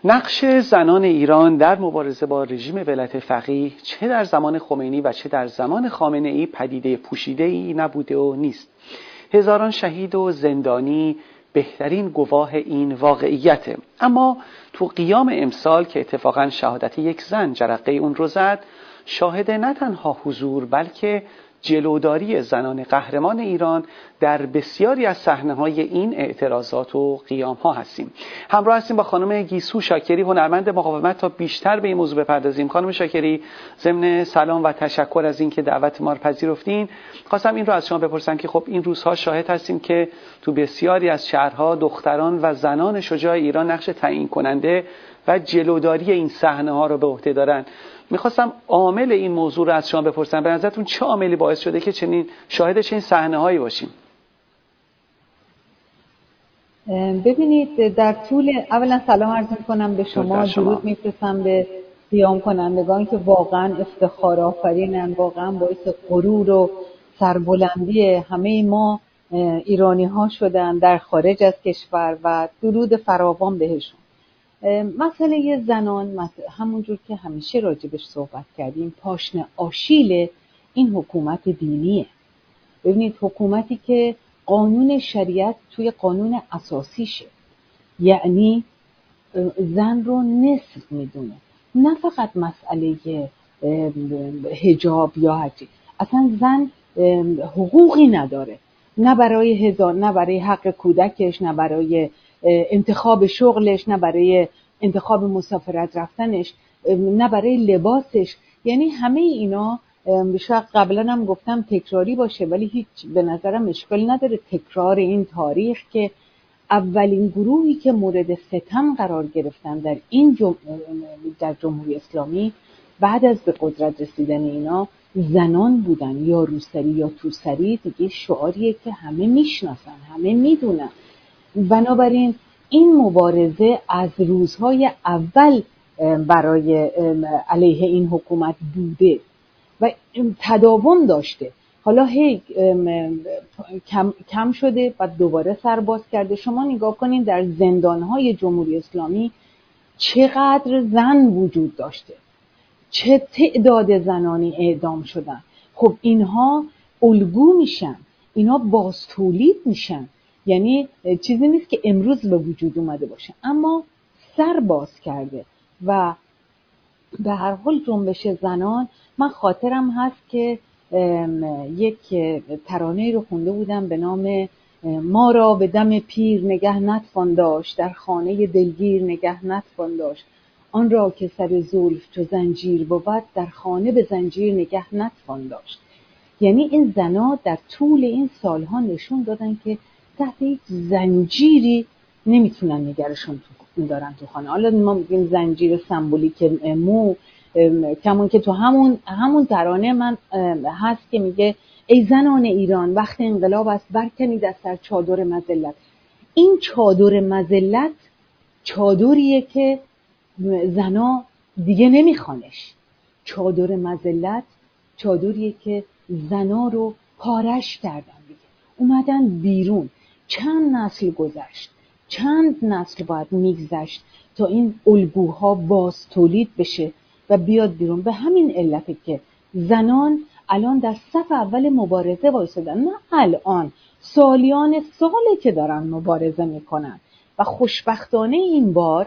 نقش زنان ایران در مبارزه با رژیم ولایت فقیه چه در زمان خمینی و چه در زمان خامنه‌ای پدیده پوشیده‌ای نبوده و نیست. هزاران شهید و زندانی بهترین گواه این واقعیته. اما تو قیام امسال که اتفاقا شهادت یک زن جرقه اون رو زد، شاهد نه تنها حضور بلکه جلوداری زنان قهرمان ایران در بسیاری از صحنه‌های این اعتراضات و قیام‌ها هستیم. همراه هستیم با خانم گیسو شاکری، هنرمند مقاومت، تا بیشتر به این موضوع بپردازیم. خانم شاکری، ضمن سلام و تشکر از اینکه دعوت ما رو پذیرفتین، خواستم این رو از شما بپرسم که خب این روزها شاهد هستیم که تو بسیاری از شهرها دختران و زنان شجاع ایران نقش تعیین کننده و جلوداری این صحنه‌ها رو به عهده دارن. میخواستم عامل این موضوع رو از شما بپرسم. به نظرتون چه عاملی باعث شده که چنین شاهد چنین صحنه‌هایی باشیم؟ ببینید، در طول اولا سلام عرض می‌کنم به شما، درود می‌فرستم به قیام کنندگان که واقعا افتخار آفرینن، واقعا باعث غرور و سربلندی همه ما ایرانی‌ها شدن در خارج از کشور و درود فراوان بهشون. مسئله زنان همونجور که همیشه راجبش صحبت کردیم پاشنه آشیل این حکومت دینیه. ببینید، حکومتی که قانون شریعت توی قانون اساسیشه، یعنی زن رو نصف میدونه، نه فقط مسئله حجاب یا هرچی، اصلا زن حقوقی نداره، نه برای نه برای حق کودکش، نه برای انتخاب شغلش، نه برای انتخاب مسافرت رفتنش، نه برای لباسش. یعنی همه اینا شاید قبلا هم گفتم تکراری باشه، ولی هیچ به نظرم اشکال نداره تکرار این تاریخ که اولین گروهی که مورد ستم قرار گرفتن در این در جمهوری اسلامی بعد از به قدرت رسیدن اینا زنان بودن، یا روسری یا توسری، دیگه شعاریه که همه میشناسن، همه میدونن. بنابراین این مبارزه از روزهای اول برای علیه این حکومت بوده و تداوم داشته. حالا هی کم شده و دوباره سرباز کرده. شما نگاه کنین در زندانهای جمهوری اسلامی چقدر زن وجود داشته، چه تعداد زنانی اعدام شدن. خب اینها الگو میشن، اینها باز تولید میشن، یعنی چیزی نیست که امروز به وجود اومده باشه، اما سر باز کرده. و به هر حال جنبش زنان، من خاطرم هست که یک ترانه رو خونده بودم به نام ما را به دم پیر نگه نتوان داشت، در خانه دلگیر نگه نتوان داشت، آن را که سر زلف چو زنجیر بود، در خانه به زنجیر نگه نتوان داشت. یعنی این زنا در طول این سالها نشون دادن که تحت یک زنجیری نمیتونن نگرشون دارن تو خانه. حالا ما میگیم زنجیر سمبولیک مو، کمون که تو همون ترانه من هست که میگه ای زنان ایران وقت انقلاب است برکنید از سر چادر مذلت. این چادر مذلت چادریه که زنا دیگه نمیخوانش. چادر مذلت چادریه که زنا رو پارش کردن دیگه، اومدن بیرون. چند نسل گذشت، چند نسل باید میگذشت تا این الگوها باز تولید بشه و بیاد بیرون. به همین علته که زنان الان در صف اول مبارزه وایسادن، نه الان، سالیان ساله که دارن مبارزه میکنن و خوشبختانه این بار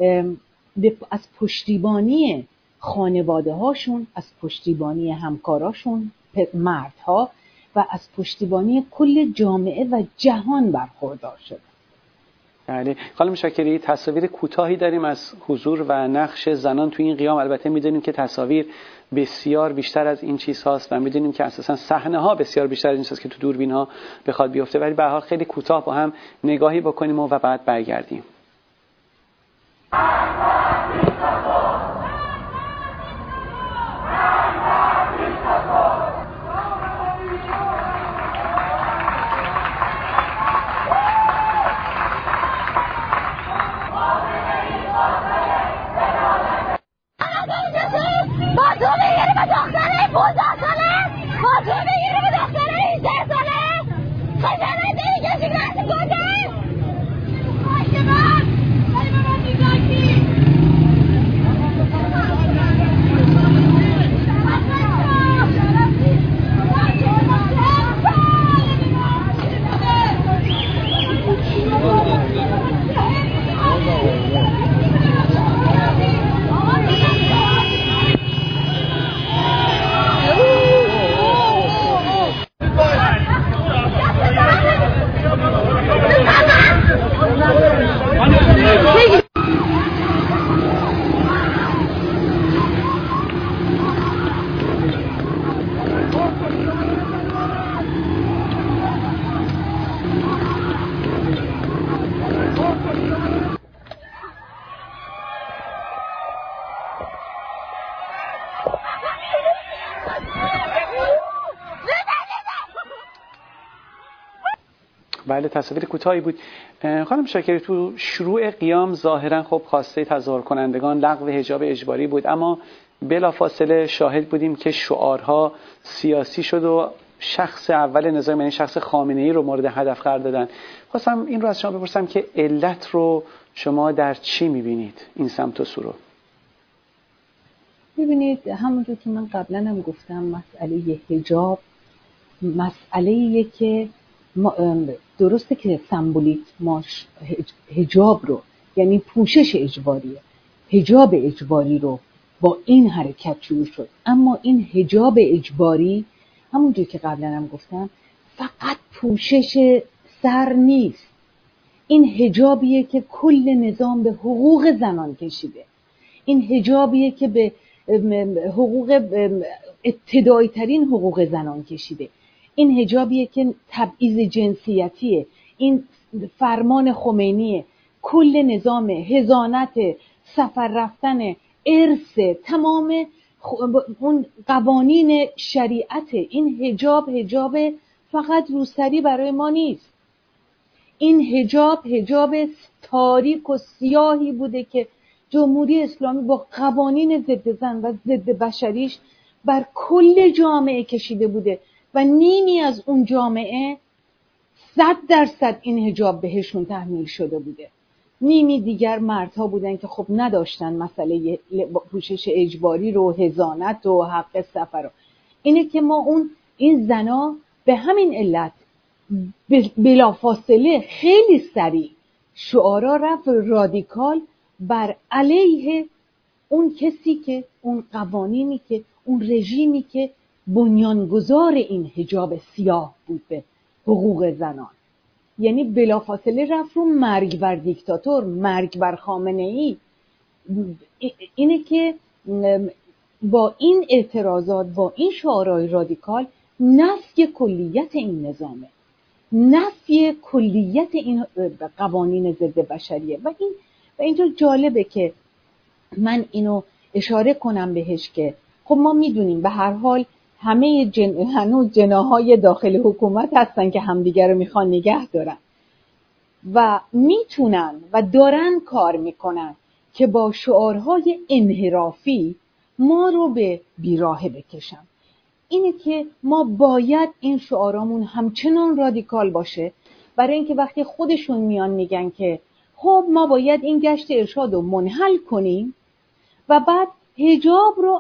از پشتیبانی خانواده هاشون، از پشتیبانی همکاراشون مردها و از پشتیبانی کل جامعه و جهان برخوردار شد. بله خانم شاکری، تصاویر کوتاهی داریم از حضور و نقش زنان تو این قیام. البته میدونیم که تصاویر بسیار بیشتر از این چیز هاست و میدونیم که اساسا صحنه ها بسیار بیشتر از این چیزاست که تو دوربین ها بخواد بیفته، ولی به هر حال خیلی کوتاه با هم نگاهی بکنیم و بعد برگردیم. بله تصاویر کوتاهی بود. خانم شاکری تو شروع قیام ظاهرا خب خواسته تظاهر کنندگان لغو حجاب اجباری بود، اما بلافاصله شاهد بودیم که شعارها سیاسی شد و شخص اول نظام یعنی شخص خامنه‌ای رو مورد هدف قرار دادن. خواستم این رو از شما بپرسم که علت رو شما در چی می‌بینید این سمت و سو رو؟ ببینید همونجور که من قبلا هم گفتم مسئله حجاب مسئله‌ایه که درسته که سمبولیک ما حجاب رو یعنی پوشش اجباریه، حجاب اجباری رو با این حرکت شروع شد، اما این حجاب اجباری همونجور که قبلا هم گفتم فقط پوشش سر نیست. این حجابیه که کل نظام به حقوق زنان کشیده، این حجابیه که به حقوق ابتدایی ترین حقوق زنان کشیده، این حجابیه که تبعیض جنسیتیه، این فرمان خمینیه، کل نظام حضانت، سفر رفتن، ارث، تمام اون قوانین شریعت. این حجاب فقط روسری برای ما نیست، این حجاب تاریک و سیاهی بوده که جمهوری اسلامی با قوانین ضد زن و ضد بشریش بر کل جامعه کشیده بوده و نیمی از اون جامعه 100% این حجاب بهشون تحمیل شده بوده. نیمی دیگر مردها بودن که خب نداشتن مسئله پوشش اجباری رو، حضانت و حق سفر رو. اینه که ما این زنا به همین علت بلافاصله خیلی سریع شعارا رفت رادیکال بر علیه اون کسی که اون قوانینی که اون رژیمی که بنیانگذار این حجاب سیاه بود به حقوق زنان. یعنی بلافاصله رفت رو مرگ بر دیکتاتور، مرگ بر خامنه‌ای. اینه که با این اعتراضات، با این شعارهای رادیکال نفی کلیت این نظامه، نفی کلیت این قوانین ضد بشریه. و اینجا جالبه که من اینو اشاره کنم بهش که خب ما میدونیم به هر حال همه هنوز جناحای داخل حکومت هستن که همدیگر رو میخوان نگه دارن و میتونن و دارن کار میکنن که با شعارهای انحرافی ما رو به بیراهه بکشن. اینه که ما باید این شعارامون همچنان رادیکال باشه، برای اینکه وقتی خودشون میان میگن که خب ما باید این گشت ارشاد رو منحل کنیم و بعد حجابی رو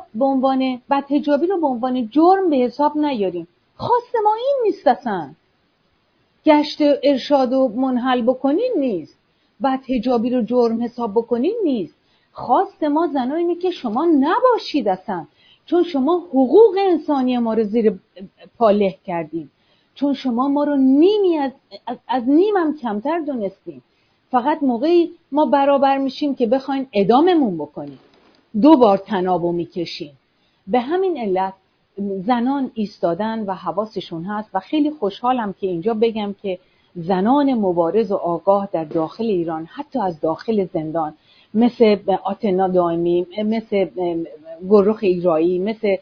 به عنوان جرم به حساب نیاریم. خواست ما این نیست، اصلا گشت ارشاد رو منحل بکنین نیست، بعد حجابی رو جرم حساب بکنین نیست. خواست ما زنا اینه که شما نباشید اصلا، چون شما حقوق انسانی ما رو زیر پا له کردیم، چون شما ما رو نیمی از نیمم کمتر دونستیم. فقط موقعی ما برابر میشیم که بخواین اعداممون بکنیم، 2 بار تنابو میکشیم. به همین علت زنان ایستادن و حواسشون هست و خیلی خوشحالم که اینجا بگم که زنان مبارز و آگاه در داخل ایران، حتی از داخل زندان، مثل آتنا دائمی، مثل گلرخ ایرایی، مثل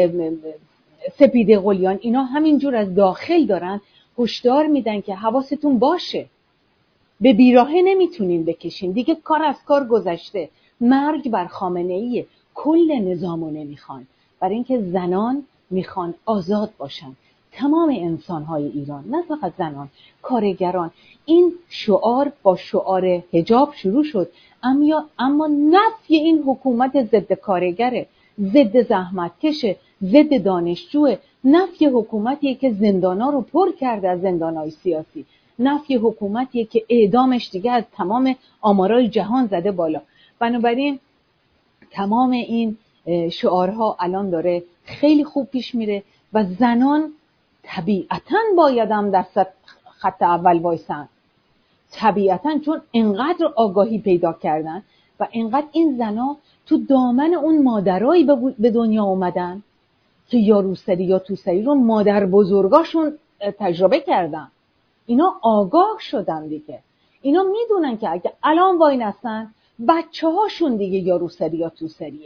سپیده قلیان، اینا همینجور از داخل دارن هشدار میدن که حواستون باشه، به بیراهه نمیتونین بکشین دیگه، کار از کار گذشته، مرگ بر خامنه‌ای. کل نظامو نمیخوان، برای اینکه زنان میخوان آزاد باشن. تمام انسانهای ایران، نه فقط زنان، کارگران. این شعار با شعار حجاب شروع شد، اما نفی این حکومت ضد کارگره، ضد زحمتکشه، ضد دانشجوه، نفی حکومتیه که زندانا رو پر کرده از زندانای سیاسی، نفی حکومتیه که اعدامش دیگه از تمام آمارای جهان زده بالا. بنابراین تمام این شعارها الان داره خیلی خوب پیش میره و زنان طبیعتاً بایدم در خط اول وایسن، طبیعتاً، چون انقدر آگاهی پیدا کردن و انقدر این زنا تو دامن اون مادرایی به دنیا اومدن که یا روسری یا توسری رو مادر بزرگاشون تجربه کردن. اینا آگاه شدن دیگه، اینا میدونن که اگه الان وای نستن بچه هاشون دیگه یا روسری یا توسریه،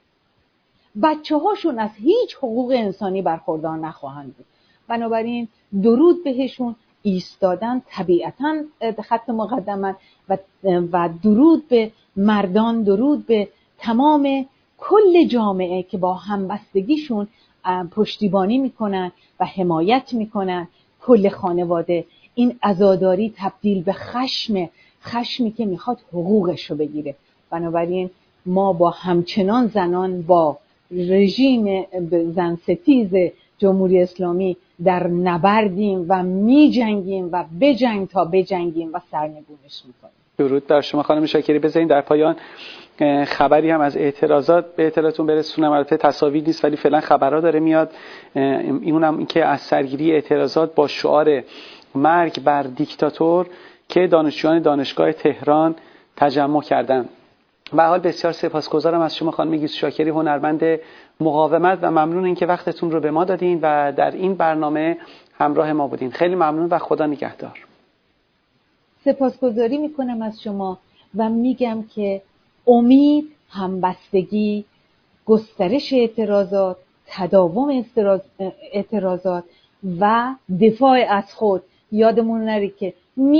بچه هاشون از هیچ حقوق انسانی برخوردار نخواهند بود. بنابراین درود بهشون، ایستادن طبیعتاً خط مقدمن و درود به مردان، درود به تمام کل جامعه که با همبستگیشون پشتیبانی میکنن و حمایت میکنن. کل خانواده این عزاداری تبدیل به خشمی که میخواد حقوقش رو بگیره. بنابراین ما با همچنان زنان با رژیم زن ستیز جمهوری اسلامی در نبردیم و میجنگیم و بجنگ تا بجنگیم و سرنگونش میکنیم. درود بر شما خانم شاکری. بذارین در پایان خبری هم از اعتراضات به اطلاعتون برسونم. البته تصاویر نیست ولی فعلا خبرها داره میاد. اینم این که از سرگیری اعتراضات با شعار مرگ بر دیکتاتور که دانشجویان دانشگاه تهران تجمع کردند. به هر حال بسیار سپاسگزارم از شما خانم گیسو شاکری، هنرمند مقاومت، و ممنون اینکه وقتتون رو به ما دادین و در این برنامه همراه ما بودین. خیلی ممنون و خدا نگهدار. سپاسگزاری میکنم از شما و میگم که امید، همبستگی، گسترش اعتراضات، تداوم اعتراضات و دفاع از خود. یادمون نره که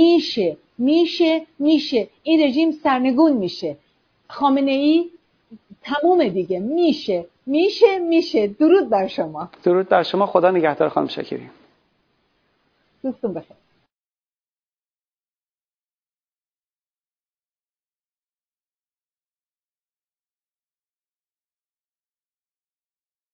میشه این رژیم سرنگون میشه. خامنه ای تموم دیگه. میشه. درود بر شما. درود بر شما. خدا نگهدار خانم شاکری. دوستون بخیر.